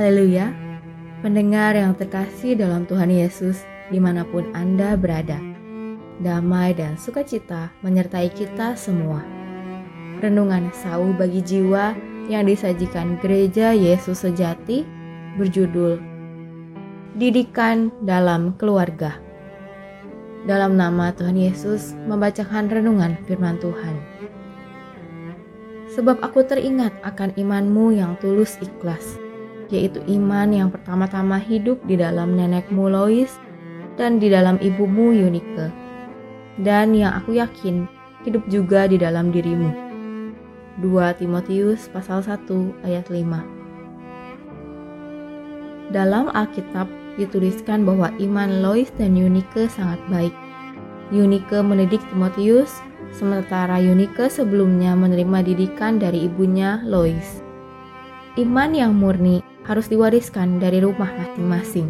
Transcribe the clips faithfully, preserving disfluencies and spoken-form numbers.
Haleluya, pendengar yang terkasih dalam Tuhan Yesus dimanapun Anda berada. Damai dan sukacita menyertai kita semua. Renungan sauh bagi jiwa yang disajikan Gereja Yesus Sejati berjudul Didikan dalam Keluarga. Dalam nama Tuhan Yesus membacakan renungan firman Tuhan. Sebab aku teringat akan imanmu yang tulus ikhlas, yaitu iman yang pertama-tama hidup di dalam nenekmu Lois dan di dalam ibumu Eunike, dan yang aku yakin hidup juga di dalam dirimu. dua Timotius pasal satu ayat lima. Dalam Alkitab dituliskan bahwa iman Lois dan Eunike sangat baik. Eunike mendidik Timotius, sementara Eunike sebelumnya menerima didikan dari ibunya Lois. Iman yang murni harus diwariskan dari rumah masing-masing.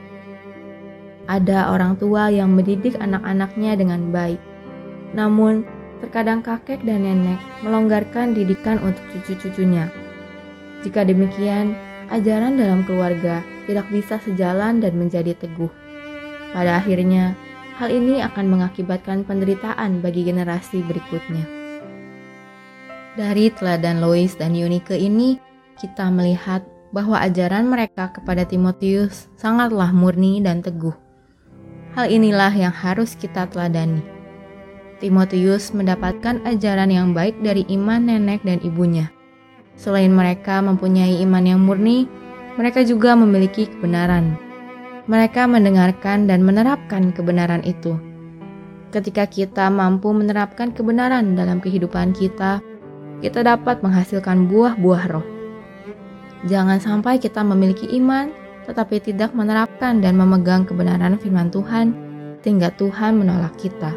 Ada orang tua yang mendidik anak-anaknya dengan baik, namun terkadang kakek dan nenek melonggarkan didikan untuk cucu-cucunya. Jika demikian, ajaran dalam keluarga tidak bisa sejalan dan menjadi teguh. Pada akhirnya, hal ini akan mengakibatkan penderitaan bagi generasi berikutnya. Dari teladan Lois dan Eunike ini, kita melihat bahwa ajaran mereka kepada Timotius sangatlah murni dan teguh. Hal inilah yang harus kita teladani. Timotius mendapatkan ajaran yang baik dari iman nenek dan ibunya. Selain mereka mempunyai iman yang murni, mereka juga memiliki kebenaran. Mereka mendengarkan dan menerapkan kebenaran itu. Ketika kita mampu menerapkan kebenaran dalam kehidupan kita, kita dapat menghasilkan buah-buah roh. Jangan sampai kita memiliki iman, tetapi tidak menerapkan dan memegang kebenaran firman Tuhan, sehingga Tuhan menolak kita.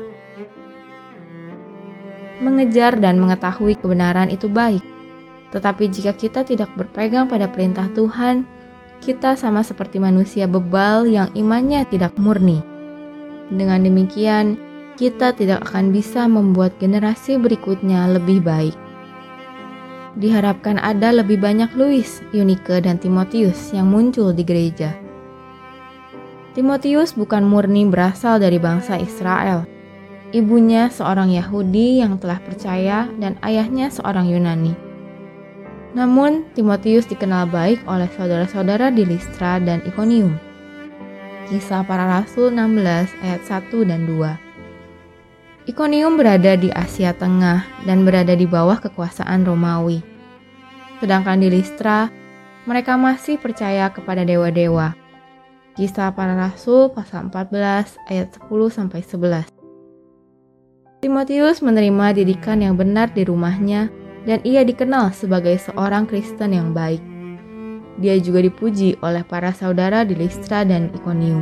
Mengejar dan mengetahui kebenaran itu baik, tetapi jika kita tidak berpegang pada perintah Tuhan, kita sama seperti manusia bebal yang imannya tidak murni. Dengan demikian, kita tidak akan bisa membuat generasi berikutnya lebih baik. Diharapkan ada lebih banyak Lois, Eunike, dan Timotius yang muncul di gereja. Timotius bukan murni berasal dari bangsa Israel. Ibunya seorang Yahudi yang telah percaya dan ayahnya seorang Yunani. Namun, Timotius dikenal baik oleh saudara-saudara di Listra dan Ikonium. Kisah Para Rasul enam belas ayat satu dan dua. Ikonium berada di Asia Tengah dan berada di bawah kekuasaan Romawi. Sedangkan di Listra, mereka masih percaya kepada dewa-dewa. Kisah Para Rasul pasal empat belas ayat sepuluh sampai sebelas. Timotius menerima didikan yang benar di rumahnya dan ia dikenal sebagai seorang Kristen yang baik. Dia juga dipuji oleh para saudara di Listra dan Ikonium.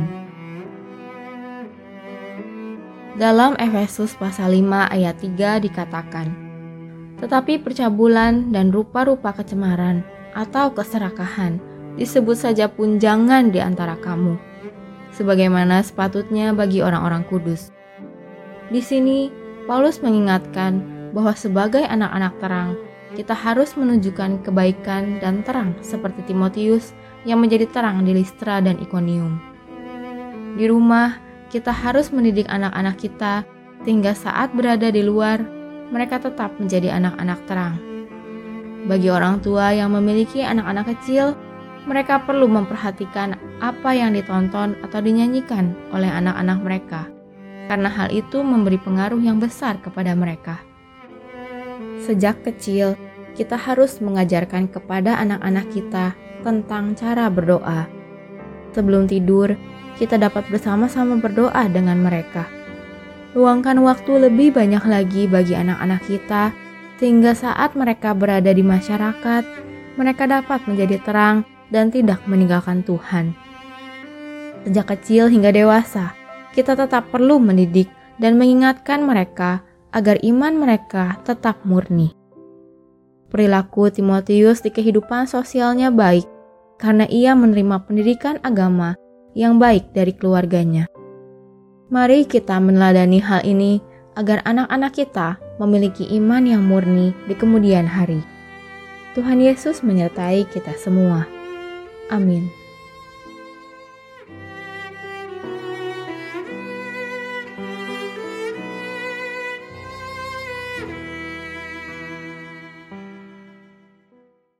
Dalam Efesus pasal lima ayat tiga dikatakan, "Tetapi percabulan dan rupa-rupa kecemaran atau keserakahan disebut saja pun jangan di antara kamu, sebagaimana sepatutnya bagi orang-orang kudus." Di sini, Paulus mengingatkan bahwa sebagai anak-anak terang, kita harus menunjukkan kebaikan dan terang seperti Timotius yang menjadi terang di Listra dan Ikonium. Di rumah, kita harus mendidik anak-anak kita sehingga saat berada di luar, mereka tetap menjadi anak-anak terang. Bagi orang tua yang memiliki anak-anak kecil, mereka perlu memperhatikan apa yang ditonton atau dinyanyikan oleh anak-anak mereka, karena hal itu memberi pengaruh yang besar kepada mereka. Sejak kecil, kita harus mengajarkan kepada anak-anak kita tentang cara berdoa. Sebelum tidur, kita dapat bersama-sama berdoa dengan mereka. Luangkan waktu lebih banyak lagi bagi anak-anak kita, sehingga saat mereka berada di masyarakat, mereka dapat menjadi terang dan tidak meninggalkan Tuhan. Sejak kecil hingga dewasa, kita tetap perlu mendidik dan mengingatkan mereka agar iman mereka tetap murni. Perilaku Timotius di kehidupan sosialnya baik karena ia menerima pendidikan agama yang baik dari keluarganya. Mari kita meneladani hal ini agar anak-anak kita memiliki iman yang murni di kemudian hari. Tuhan Yesus menyertai kita semua. Amin.